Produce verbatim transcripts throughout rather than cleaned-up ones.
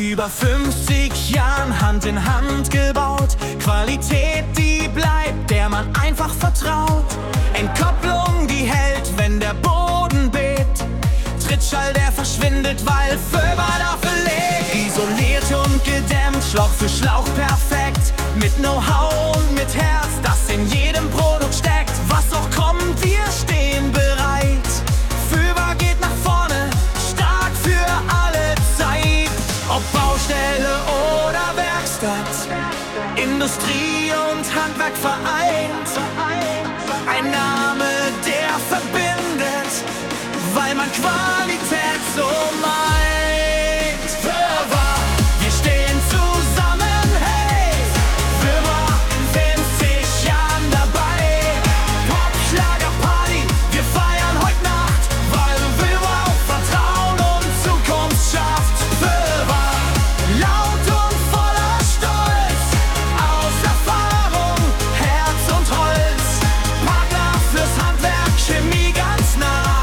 über fünfzig Jahren Hand in Hand gebaut. Qualität, die bleibt, der man einfach vertraut. Entkopplung, die hält, wenn der Boden bebt. Trittschall, der verschwindet, weil Föber dafür lebt. Isoliert und gedämmt, Schlauch für Schlauch perfekt. Mit Know-how und mit Herz, das in jedem Produkt steckt. Was auch kommt, wir stehen bereit. Föber geht nach vorne, stark für alle Zeit. Ob Baustelle oder Werkstatt, Industrie und Handwerk vereint. Ein Name, der verbindet, weil man Qualität so meint. Föber, wir stehen zusammen, hey. Föber, fünfzig Jahren dabei. Pop, Schlager, Party, wir feiern heute Nacht, weil Föber auf Vertrauen und Zukunft schafft. Föber, laut und voller Stolz, aus Erfahrung, Herz und Holz. Partner fürs Handwerk, Chemie ganz nah.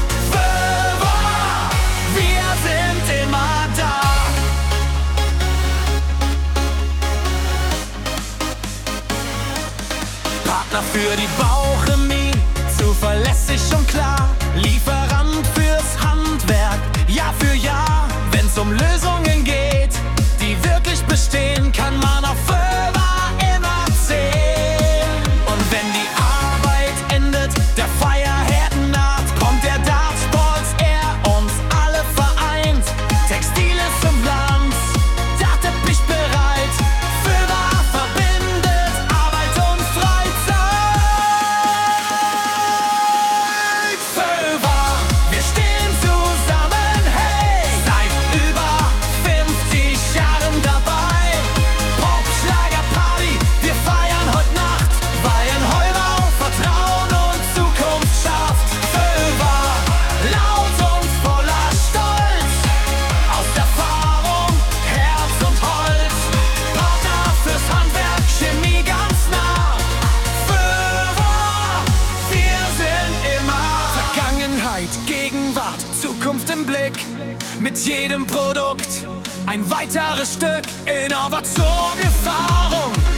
Partner für die Bauchemie, zuverlässig und klar. Lieferant fürs Handwerk, Jahr für Jahr. Wenn's um Lösungen geht, die wirklich bestehen, kann man auf Föber immer zählen. Und wenn die Arbeit endet, der Feierherd naht, kommt der Dartsport, er uns alle vereint. Textil ist im Land, Dachteppich bereit. Föber verbindet Arbeit und Freizeit. Föber, wir stehen zusammen, hey. Seit über fünfzig Jahren dabei. Pop, Schlager, Party, wir feiern heute Nacht, weil ein Heuber auf Vertrauen und Zukunft schafft. Föber, laut und voller Stolz, aus Erfahrung, Herz und Holz. Partner fürs Handwerk, Chemie ganz nah. Föber, wir sind immer Vergangenheit, Gegenwart, Zukunft im Blick. Mit jedem Produkt ein weiteres Stück Innovation, Erfahrung.